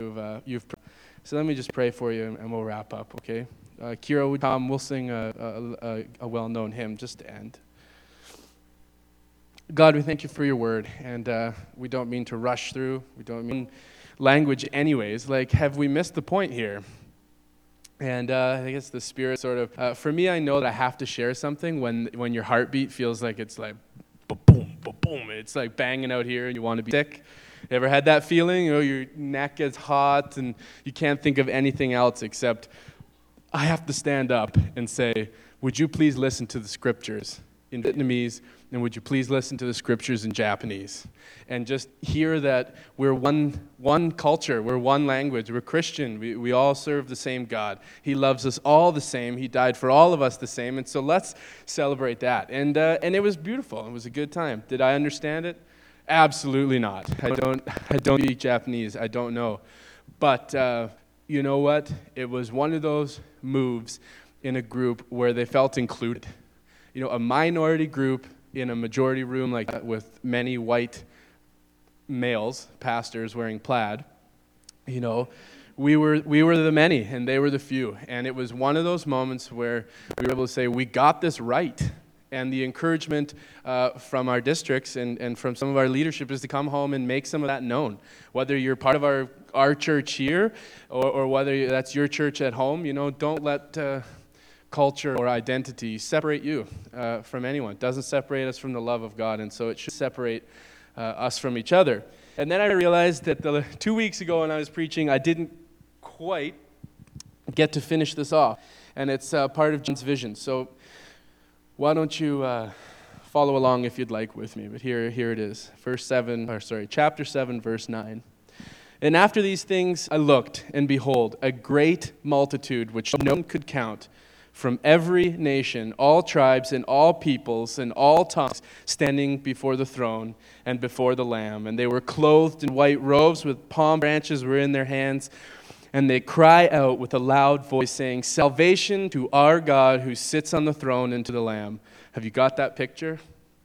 you've. So let me just pray for you, and we'll wrap up, okay? Kira, would come? We'll sing a well-known hymn just to end. God, we thank you for your word, and we don't mean to rush through. We don't mean language anyways. Like, have we missed the point here? And I guess the Spirit sort of, for me, I know that I have to share something when your heartbeat feels like it's like, boom, boom. It's like banging out here and you want to be sick. You ever had that feeling? You know, your neck gets hot and you can't think of anything else except, I have to stand up and say, would you please listen to the scriptures in Vietnamese, and would you please listen to the scriptures in Japanese? And just hear that we're one culture, we're one language, we're Christian, we all serve the same God. He loves us all the same, He died for all of us the same, and so let's celebrate that. And it was beautiful, it was a good time. Did I understand it? Absolutely not. I don't speak Japanese, I don't know. But you know what? It was one of those moves in a group where they felt included. You know, a minority group in a majority room like that with many white males, pastors wearing plaid, you know, we were the many and they were the few. And it was one of those moments where we were able to say, we got this right. And the encouragement from our districts and from some of our leadership is to come home and make some of that known. Whether you're part of our church here or whether that's your church at home, you know, don't let culture or identity separate you from anyone. It doesn't separate us from the love of God, and so it should separate us from each other. And then I realized that 2 weeks ago when I was preaching, I didn't quite get to finish this off, and it's part of John's vision. So why don't you follow along if you'd like with me? But here it is, chapter 7, verse 9. And after these things I looked, and behold, a great multitude which no one could count, from every nation, all tribes, and all peoples, and all tongues, standing before the throne and before the Lamb. And they were clothed in white robes, with palm branches were in their hands. And they cry out with a loud voice, saying, Salvation to our God who sits on the throne and to the Lamb. Have you got that picture?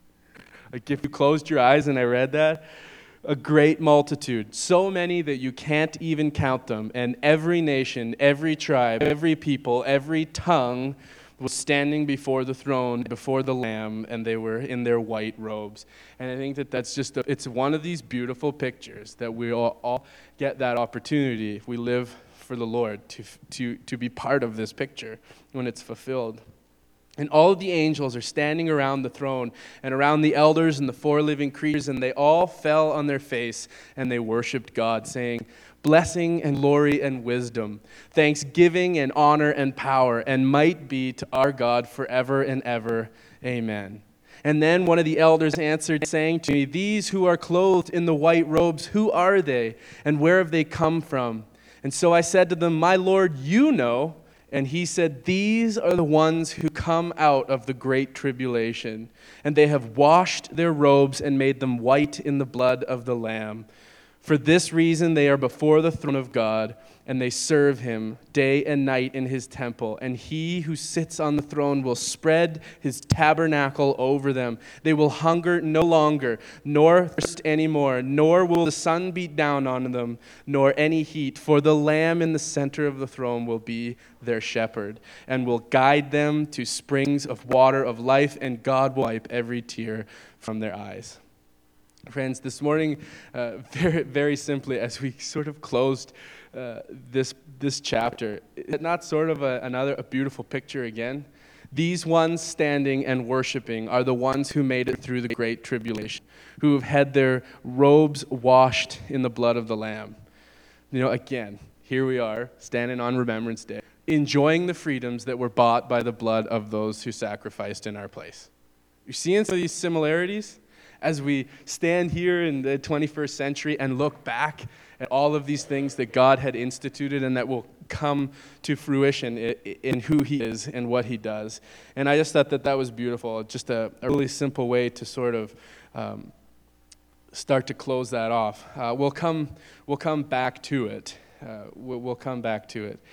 Like if you closed your eyes and I read that, a great multitude, so many that you can't even count them, and every nation, every tribe, every people, every tongue was standing before the throne, before the Lamb, and they were in their white robes. And I think that's just, it's one of these beautiful pictures that we all get that opportunity, if we live for the Lord, to be part of this picture when it's fulfilled. And all of the angels are standing around the throne and around the elders and the four living creatures, and they all fell on their face and they worshiped God, saying, Blessing and glory and wisdom, thanksgiving and honor and power and might be to our God forever and ever. Amen. And then one of the elders answered, saying to me, These who are clothed in the white robes, who are they, and where have they come from? And so I said to them, My Lord, you know. And he said, These are the ones who come out of the great tribulation, and they have washed their robes and made them white in the blood of the Lamb. For this reason they are before the throne of God, and they serve him day and night in his temple. And he who sits on the throne will spread his tabernacle over them. They will hunger no longer, nor thirst any more, nor will the sun beat down on them, nor any heat. For the Lamb in the center of the throne will be their shepherd, and will guide them to springs of water of life, and God will wipe every tear from their eyes. Friends, this morning, very, very simply, as we sort of closed this chapter, is it not sort of a beautiful picture again? These ones standing and worshiping are the ones who made it through the great tribulation, who have had their robes washed in the blood of the Lamb. You know, again, here we are, standing on Remembrance Day, enjoying the freedoms that were bought by the blood of those who sacrificed in our place. You're seeing some of these similarities? As we stand here in the 21st century and look back at all of these things that God had instituted and that will come to fruition in who he is and what he does. And I just thought that was beautiful, just a really simple way to sort of start to close that off. We'll come back to it. We'll come back to it.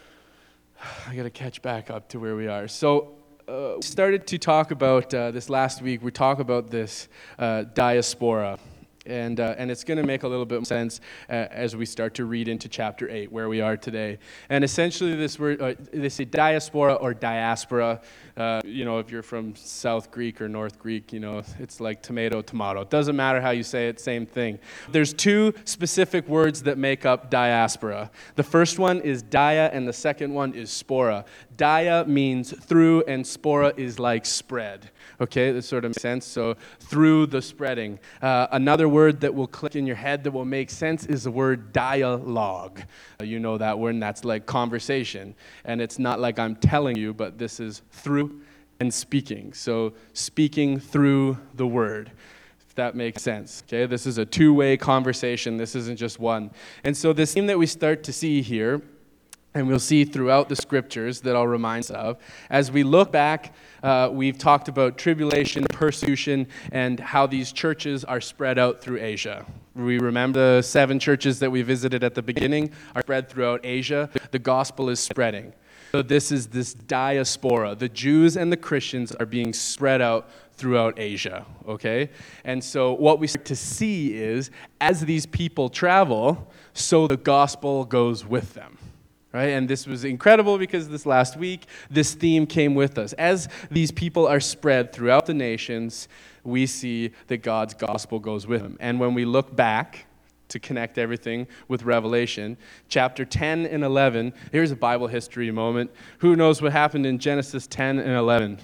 I got to catch back up to where we are. So we started to talk about this last week. We talked about this diaspora. And it's going to make a little bit more sense as we start to read into chapter 8, where we are today. And essentially this word, they say diaspora or diaspora. If you're from South Greek or North Greek, it's like tomato, tomato. It doesn't matter how you say it, same thing. There's two specific words that make up diaspora. The first one is dia, and the second one is spora. Dia means through, and spora is like spread. Okay, that sort of makes sense. So through the spreading. Another word that will click in your head that will make sense is the word dialogue. You know that word, and that's like conversation. And it's not like I'm telling you, but this is through and speaking. So speaking through the word, if that makes sense. Okay, this is a two-way conversation. This isn't just one. And so this theme that we start to see here, and we'll see throughout the scriptures that I'll remind us of. As we look back, we've talked about tribulation, persecution, and how these churches are spread out through Asia. We remember the 7 churches that we visited at the beginning are spread throughout Asia. The gospel is spreading. So this is this diaspora. The Jews and the Christians are being spread out throughout Asia, okay? And so what we start to see is, as these people travel, so the gospel goes with them. Right? And this was incredible because this last week, this theme came with us. As these people are spread throughout the nations, we see that God's gospel goes with them. And when we look back to connect everything with Revelation, chapter 10 and 11, here's a Bible history moment. Who knows what happened in Genesis 10 and 11?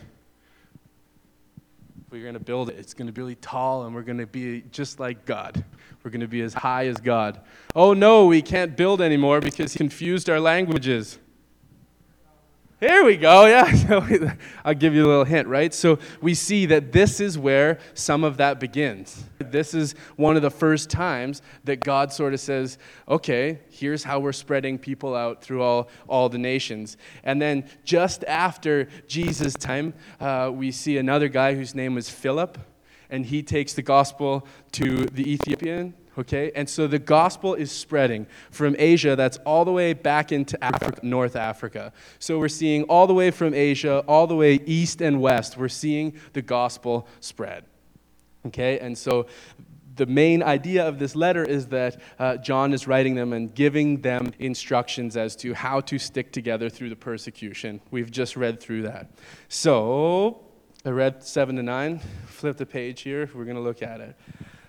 We're going to build it. It's going to be really tall, and we're going to be just like God. We're going to be as high as God. Oh, no, we can't build anymore because he confused our languages. Here we go, yeah. I'll give you a little hint, right? So we see that this is where some of that begins. This is one of the first times that God sort of says, okay, here's how we're spreading people out through all the nations. And then just after Jesus' time, we see another guy whose name was Philip, and he takes the gospel to the Ethiopian. Okay, and so the gospel is spreading from Asia, that's all the way back into Africa, North Africa. So we're seeing all the way from Asia, all the way east and west, we're seeing the gospel spread. Okay, and so the main idea of this letter is that John is writing them and giving them instructions as to how to stick together through the persecution. We've just read through that. So I read 7 to 9. Flip the page here. We're going to look at it.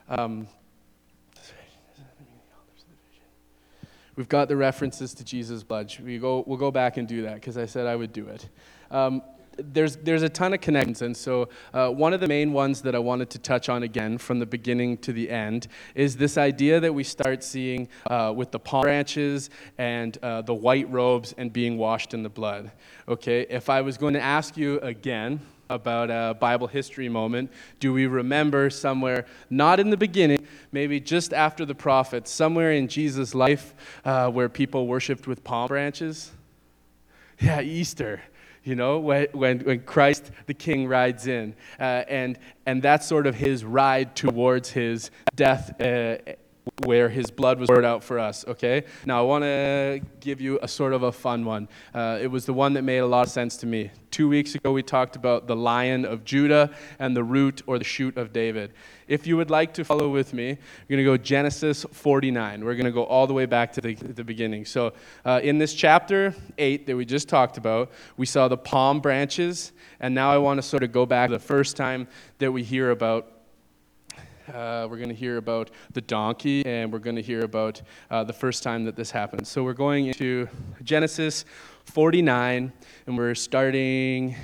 We've got the references to Jesus' blood. We'll go back and do that because I said I would do it. There's a ton of connections, and so one of the main ones that I wanted to touch on again from the beginning to the end is this idea that we start seeing with the palm branches and the white robes and being washed in the blood. Okay, if I was going to ask you again about a Bible history moment, do we remember somewhere, not in the beginning, maybe just after the prophets, somewhere in Jesus' life where people worshiped with palm branches? Yeah, Easter. When Christ the King rides in, and that's sort of his ride towards his death, where his blood was poured out for us, okay? Now, I want to give you a sort of a fun one. It was the one that made a lot of sense to me. 2 weeks ago, we talked about the Lion of Judah and the root or the shoot of David. If you would like to follow with me, we're going to go Genesis 49. We're going to go all the way back to the beginning. So in this chapter 8 that we just talked about, we saw the palm branches, and now I want to sort of go back to the first time that we hear about we're going to hear about the donkey, and we're going to hear about the first time that this happened. So we're going into Genesis 49, and we're starting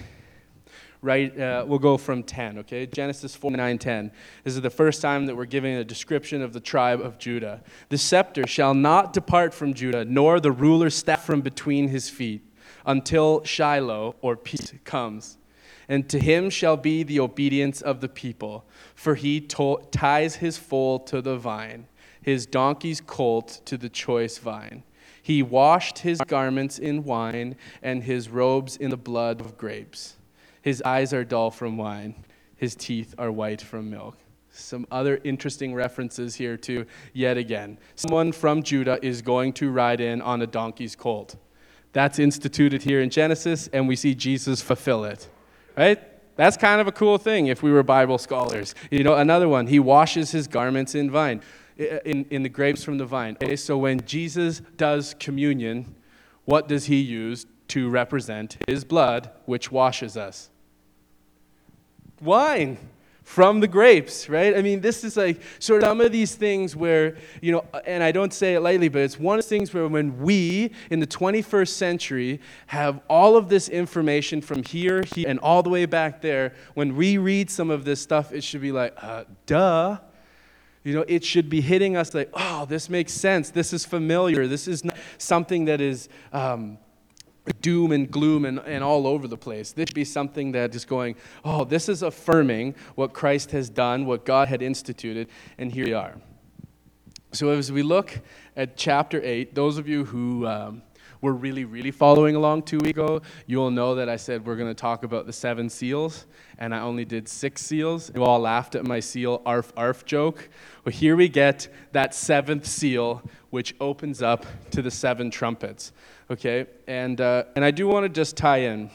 we'll go from 10, okay? Genesis 49:10. This is the first time that we're giving a description of the tribe of Judah. The scepter shall not depart from Judah, nor the ruler's staff from between his feet, until Shiloh, or peace, comes. And to him shall be the obedience of the people, for he ties his foal to the vine, his donkey's colt to the choice vine. He washed his garments in wine, and his robes in the blood of grapes. His eyes are dull from wine, his teeth are white from milk. Some other interesting references here too, yet again. Someone from Judah is going to ride in on a donkey's colt. That's instituted here in Genesis, and we see Jesus fulfill it. Right? That's kind of a cool thing if we were Bible scholars. Another one, he washes his garments in the grapes from the vine. Okay, so when Jesus does communion, what does he use to represent his blood, which washes us? Wine from the grapes, right? I mean, this is like sort of some of these things where, and I don't say it lightly, but it's one of the things where when we, in the 21st century, have all of this information from here, and all the way back there, when we read some of this stuff, it should be like, duh. It should be hitting us like, oh, this makes sense. This is familiar. This is not something that is doom and gloom and all over the place. This should be something that is going, oh, this is affirming what Christ has done, what God had instituted, and here we are. So as we look at chapter 8, those of you who were really, really following along 2 weeks ago, you'll know that I said we're going to talk about the 7 seals, and I only did 6 seals. You all laughed at my seal arf arf joke. Well, here we get that 7th seal, which opens up to the 7 trumpets. Okay, and I do want to just tie in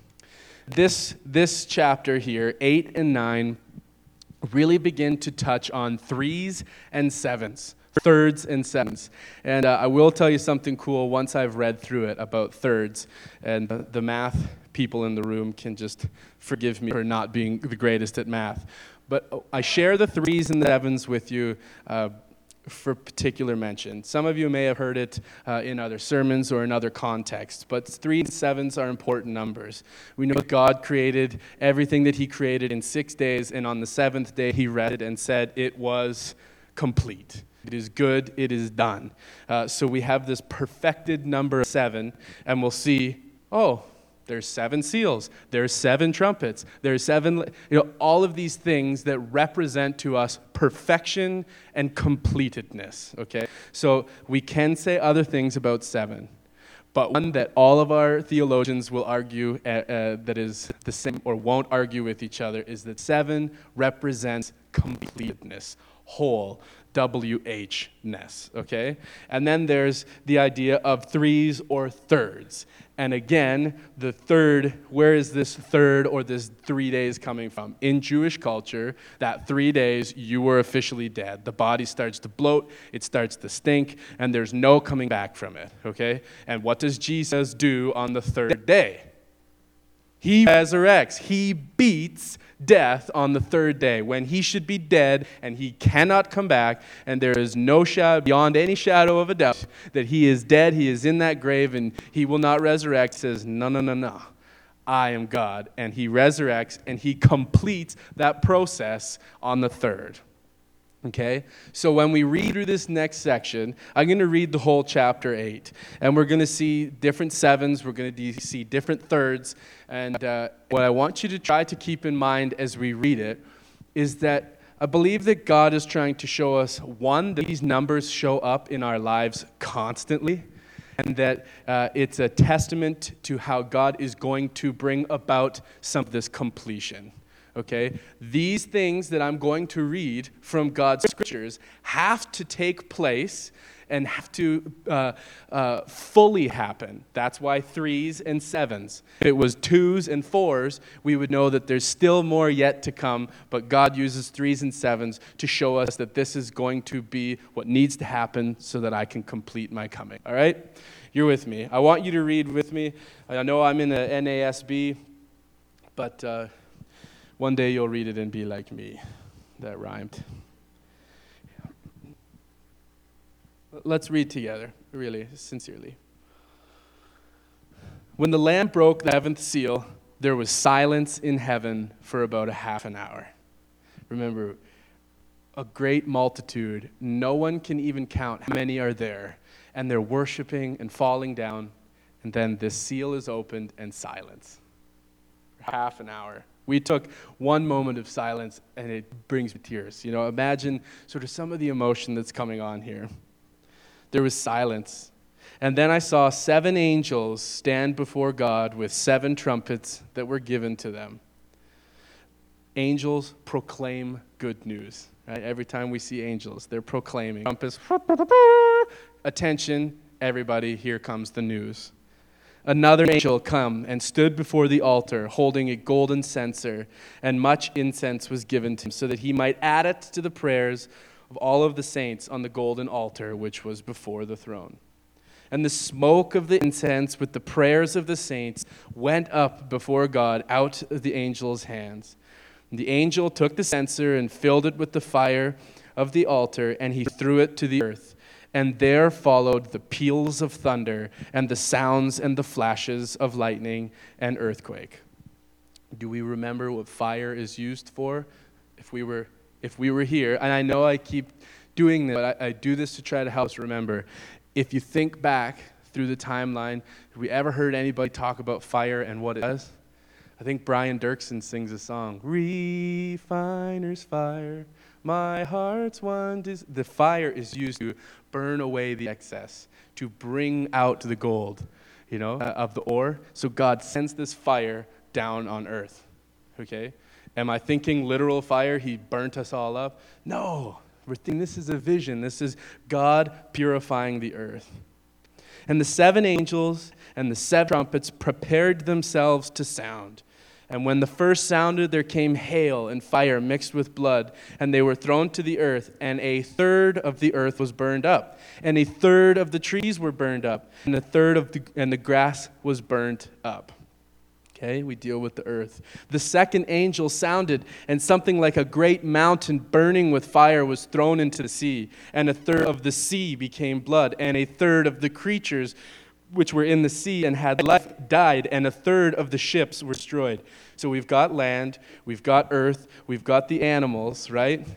this chapter here, 8 and 9, really begin to touch on 3s and 7s, 3rds and 7s. And I will tell you something cool once I've read through it about 3rds, and the math people in the room can just forgive me for not being the greatest at math. But I share the 3s and the 7s with you for particular mention. Some of you may have heard it in other sermons or in other contexts, but 3s and 7s are important numbers. We know God created everything that he created in 6 days, and on the 7th day he rested and said it was complete. It is good, it is done. So we have this perfected number of 7, and we'll see, there's 7 seals, there's 7 trumpets, there's 7, all of these things that represent to us perfection and completedness, okay? So we can say other things about 7, but one that all of our theologians will argue that is the same or won't argue with each other is that 7 represents completeness, whole, WH-ness, okay? And then there's the idea of 3s or 3rds. And again, the 3rd, where is this 3rd or this 3 days coming from? In Jewish culture, that 3 days, you were officially dead. The body starts to bloat, it starts to stink, and there's no coming back from it, okay? And what does Jesus do on the 3rd day? He resurrects. He beats death on the 3rd day when he should be dead and he cannot come back, and there is no shadow, beyond any shadow of a doubt, that he is dead, he is in that grave, and he will not resurrect. He says, no, I am God. And he resurrects and he completes that process on the 3rd. Okay, so when we read through this next section, I'm going to read the whole chapter 8, and we're going to see different 7s, we're going to see different 3rds, and what I want you to try to keep in mind as we read it is that I believe that God is trying to show us, one, that these numbers show up in our lives constantly, and that it's a testament to how God is going to bring about some of this completion. Okay, these things that I'm going to read from God's scriptures have to take place and have to fully happen. That's why 3s and 7s. If it was 2s and 4s, we would know that there's still more yet to come, but God uses 3s and 7s to show us that this is going to be what needs to happen so that I can complete my coming. All right? You're with me. I want you to read with me. I know I'm in the NASB, but one day you'll read it and be like me. That rhymed. Let's read together, really, sincerely. When the Lamb broke the 7th seal, there was silence in heaven for about a half an hour. Remember, a great multitude. No one can even count how many are there. And they're worshiping and falling down. And then this seal is opened and silence. For half an hour. We took one moment of silence, and it brings me tears. Imagine sort of some of the emotion that's coming on here. There was silence. And then I saw 7 angels stand before God with 7 trumpets that were given to them. Angels proclaim good news. Right? Every time we see angels, they're proclaiming. Trumpets, attention, everybody, here comes the news. another angel come and stood before the altar, holding a golden censer, and much incense was given to him, so that he might add it to the prayers of all of the saints on the golden altar which was before the throne. And the smoke of the incense with the prayers of the saints went up before God out of the angel's hands. And the angel took the censer and filled it with the fire of the altar, and he threw it to the earth. And there followed the peals of thunder and the sounds and the flashes of lightning and earthquake. Do we remember what fire is used for? If we were here, and I know I keep doing this, but I do this to try to help us remember. If you think back through the timeline, have we ever heard anybody talk about fire and what it does? I think Brian Dirksen sings a song, "Refiner's fire, my heart's one desire." The fire is used to burn away the excess, to bring out the gold, of the ore. So God sends this fire down on earth, okay? Am I thinking literal fire? He burnt us all up? No. We're thinking this is a vision. This is God purifying the earth. And the 7 angels and the 7 trumpets prepared themselves to sound. And when the first sounded, there came hail and fire mixed with blood, and they were thrown to the earth, and a third of the earth was burned up, and a third of the trees were burned up, and the grass was burnt up. Okay, we deal with the earth. The second angel sounded, and something like a great mountain burning with fire was thrown into the sea, and a third of the sea became blood, and a third of the creatures which were in the sea and had life died, and a third of the ships were destroyed. So we've got land, we've got earth, we've got the animals, right?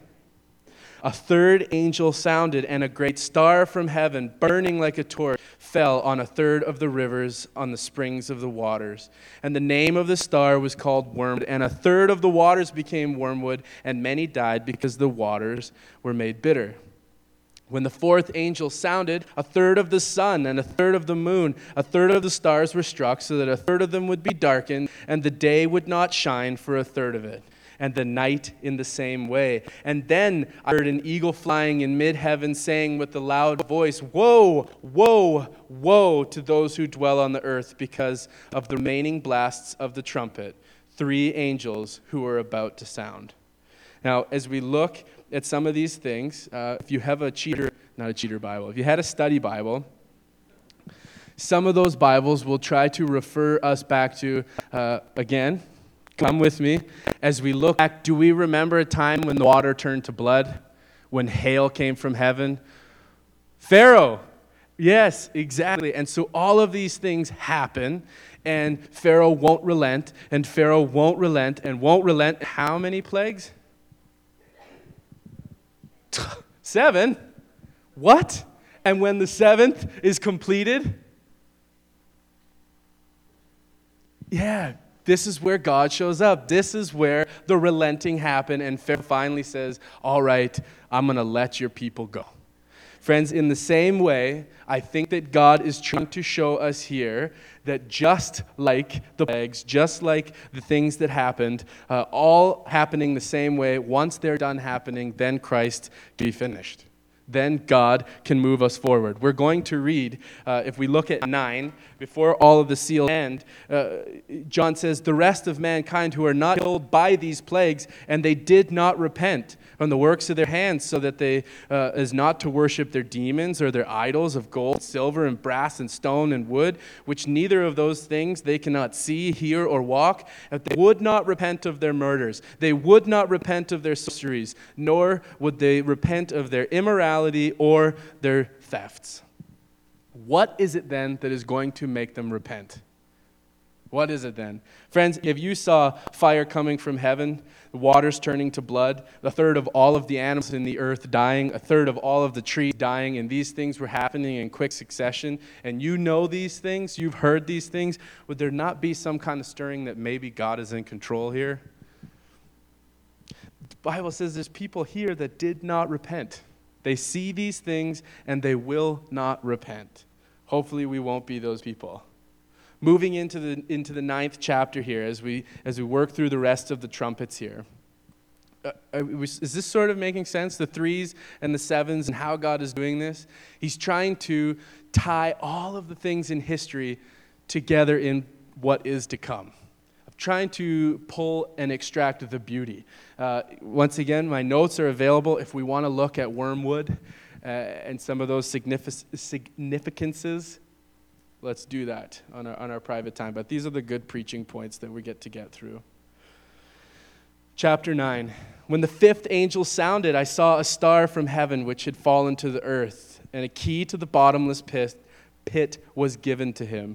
A third angel sounded, and a great star from heaven, burning like a torch, fell on a third of the rivers on the springs of the waters. And the name of the star was called Wormwood, and a third of the waters became wormwood, and many died because the waters were made bitter. When the fourth angel sounded, a third of the sun and a third of the moon, a third of the stars were struck, so that a third of them would be darkened, and the day would not shine for a third of it, and the night in the same way. And then I heard an eagle flying in mid-heaven, saying with a loud voice, "Woe, woe, woe to those who dwell on the earth because of the remaining blasts of the trumpet, 3 angels who are about to sound." Now, as we look at some of these things, if you have if you had a study Bible, some of those Bibles will try to refer us back to, again, come with me, as we look back, do we remember a time when the water turned to blood, when hail came from heaven? Pharaoh, yes, exactly. And so all of these things happen, and Pharaoh won't relent, and Pharaoh won't relent, and won't relent. How many plagues? 7? What? And when the 7th is completed? Yeah, this is where God shows up. This is where the relenting happened, and Pharaoh finally says, "All right, I'm going to let your people go." Friends, in the same way, I think that God is trying to show us here that just like the plagues, just like the things that happened, all happening the same way, once they're done happening, then Christ can be finished. Then God can move us forward. We're going to read, if we look at 9, before all of the seals end, John says, "The rest of mankind who are not killed by these plagues, and they did not repent from the works of their hands, so that they is not to worship their demons or their idols of gold, silver, and brass, and stone, and wood, which neither of those things they cannot see, hear, or walk. If they would not repent of their murders, they would not repent of their sorceries, nor would they repent of their immorality or their thefts." What is it then that is going to make them repent? What is it then? Friends, if you saw fire coming from heaven, the waters turning to blood, a third of all of the animals in the earth dying, a third of all of the trees dying, and these things were happening in quick succession, and you know these things, you've heard these things, would there not be some kind of stirring that maybe God is in control here? The Bible says there's people here that did not repent. They see these things and they will not repent. Hopefully we won't be those people. Moving into the 9th chapter here, as we work through the rest of the trumpets here. Is this sort of making sense? The 3s and the 7s and how God is doing this? He's trying to tie all of the things in history together in what is to come. I'm trying to pull and extract the beauty. Once again, my notes are available if we want to look at wormwood and some of those significances. Let's do that on our private time. But these are the good preaching points that we get to get through. Chapter 9. When the fifth angel sounded, I saw a star from heaven which had fallen to the earth, and a key to the bottomless pit was given to him.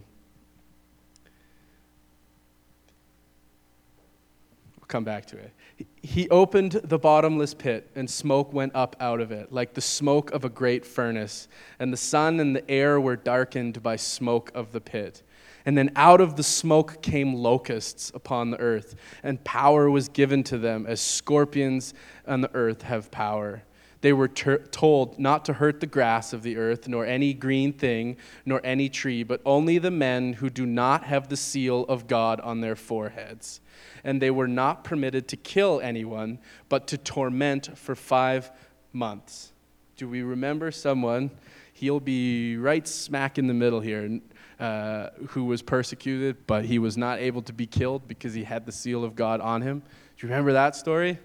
We'll come back to it. He opened the bottomless pit, and smoke went up out of it, like the smoke of a great furnace, and the sun and the air were darkened by smoke of the pit. And then out of the smoke came locusts upon the earth, and power was given to them as scorpions on the earth have power. They were told not to hurt the grass of the earth, nor any green thing, nor any tree, but only the men who do not have the seal of God on their foreheads. And they were not permitted to kill anyone, but to torment for 5 months. Do we remember someone? He'll be right smack in the middle here, who was persecuted, but he was not able to be killed because he had the seal of God on him. Do you remember that story?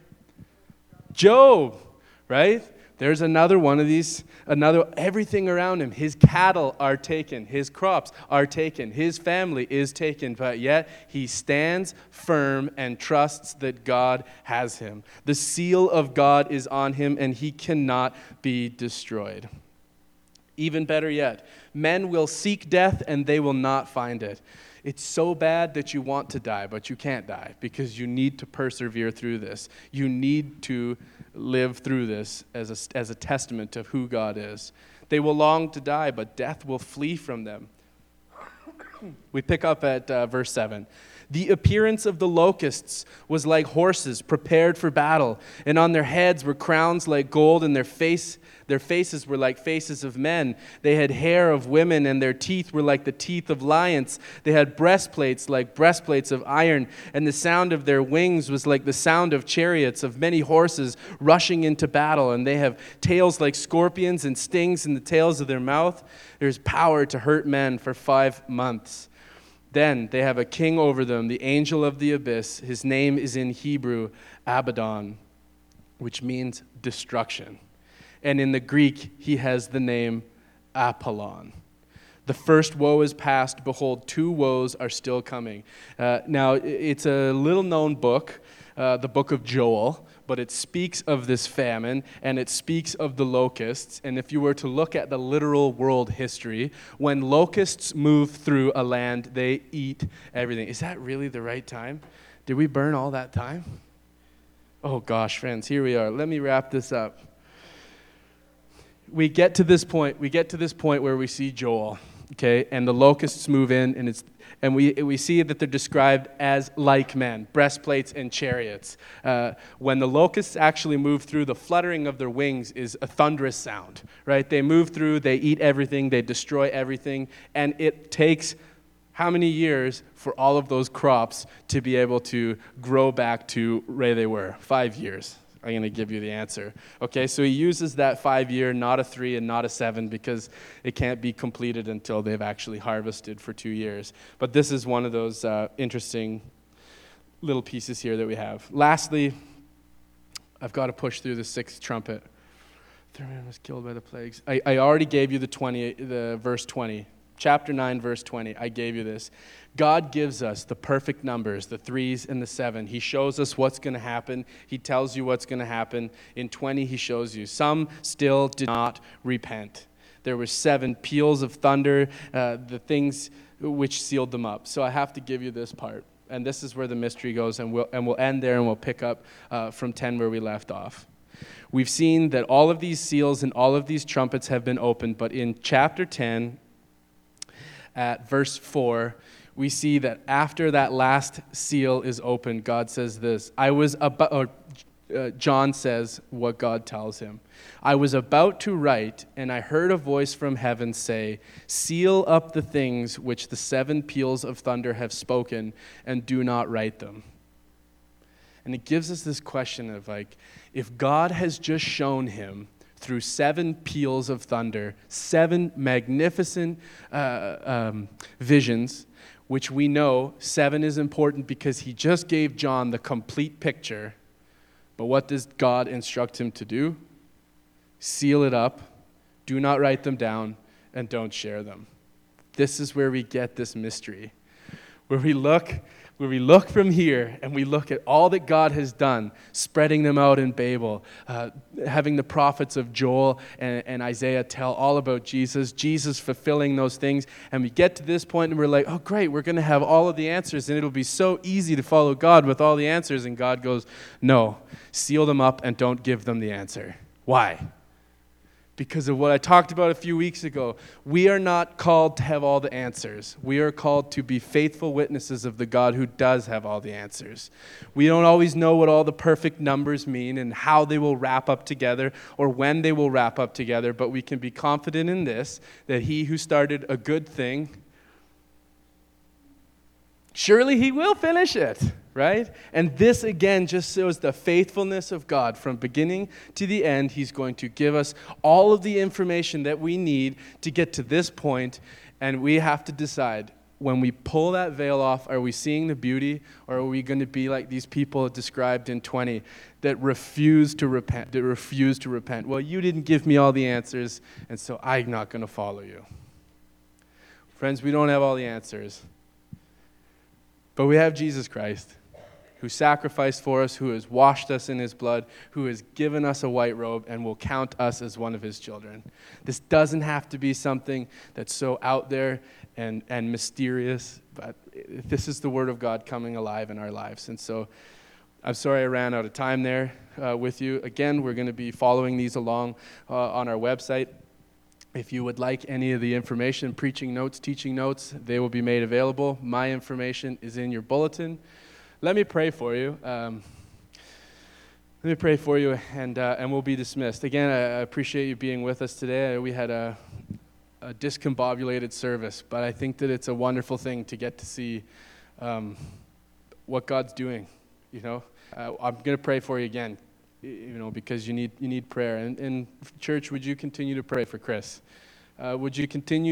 Job, right? There's another one of these, everything around him. His cattle are taken, his crops are taken, his family is taken, but yet he stands firm and trusts that God has him. The seal of God is on him, and he cannot be destroyed. Even better yet, men will seek death and they will not find it. It's so bad that you want to die, but you can't die because you need to persevere through this. You need to live through this as a testament of who God is. They will long to die, but death will flee from them. We pick up at verse 7. The appearance of the locusts was like horses prepared for battle, and on their heads were crowns like gold, and their faces were like faces of men. They had hair of women, and their teeth were like the teeth of lions. They had breastplates like breastplates of iron, and the sound of their wings was like the sound of chariots of many horses rushing into battle. And they have tails like scorpions and stings in the tails of their mouth. There's power to hurt men for 5 months. Then they have a king over them, the angel of the abyss. His name is in Hebrew, Abaddon, which means destruction. And in the Greek, he has the name Apollon. The first woe is past. Behold, 2 woes are still coming. Now, it's a little-known book, the book of Joel, but it speaks of this famine, and it speaks of the locusts. And if you were to look at the literal world history, when locusts move through a land, they eat everything. Is that really the right time? Did we burn all that time? Oh gosh, friends, here we are. Let me wrap this up. We get to this point where we see Joel, okay, and the locusts move in, and we see that they're described as like men, breastplates and chariots. When the locusts actually move through, the fluttering of their wings is a thunderous sound, right? They move through, they eat everything, they destroy everything, and it takes how many years for all of those crops to be able to grow back to where they were? 5 years. I'm going to give you the answer. Okay, so he uses that 5-year, not a 3 and not a 7, because it can't be completed until they've actually harvested for 2 years. But this is one of those interesting little pieces here that we have. Lastly, I've got to push through the 6th trumpet. The man was killed by the plagues. I already gave you the verse 20. Chapter 9, verse 20. I gave you this. God gives us the perfect numbers, the 3s and the 7. He shows us what's going to happen. He tells you what's going to happen. In 20, he shows you. Some still did not repent. There were 7 peals of thunder, the things which sealed them up. So I have to give you this part. And this is where the mystery goes, and we'll end there, and we'll pick up from 10 where we left off. We've seen that all of these seals and all of these trumpets have been opened, but in chapter 10, at verse 4, we see that after that last seal is opened, God says this. John says what God tells him. I was about to write, and I heard a voice from heaven say, seal up the things which the 7 peals of thunder have spoken, and do not write them. And it gives us this question of if God has just shown him through 7 peals of thunder, 7 magnificent visions, which we know 7 is important because he just gave John the complete picture. But what does God instruct him to do? Seal it up, do not write them down, and don't share them. This is where we get this mystery, where we look from here and we look at all that God has done, spreading them out in Babel, having the prophets of Joel and Isaiah tell all about Jesus fulfilling those things. And we get to this point and we're like, oh great, we're going to have all of the answers and it'll be so easy to follow God with all the answers. And God goes, no, seal them up and don't give them the answer. Why? Because of what I talked about a few weeks ago. We are not called to have all the answers. We are called to be faithful witnesses of the God who does have all the answers. We don't always know what all the perfect numbers mean and how they will wrap up together or when they will wrap up together, but we can be confident in this, that he who started a good thing, surely he will finish it, right? And this again just shows the faithfulness of God. From beginning to the end, he's going to give us all of the information that we need to get to this point, and we have to decide, when we pull that veil off, are we seeing the beauty, or are we going to be like these people described in 20 that refuse to repent? Well, you didn't give me all the answers, and so I'm not going to follow you. Friends, we don't have all the answers. But we have Jesus Christ, who sacrificed for us, who has washed us in his blood, who has given us a white robe and will count us as one of his children. This doesn't have to be something that's so out there and mysterious, but this is the Word of God coming alive in our lives. And so I'm sorry I ran out of time there with you. Again, we're going to be following these along on our website. If you would like any of the information, preaching notes, teaching notes, they will be made available. My information is in your bulletin. Let me pray for you. And we'll be dismissed. Again, I appreciate you being with us today. We had a discombobulated service, but I think that it's a wonderful thing to get to see what God's doing. You know, I'm going to pray for you again. Because you need prayer. And church, would you continue to pray for Chris? Would you continue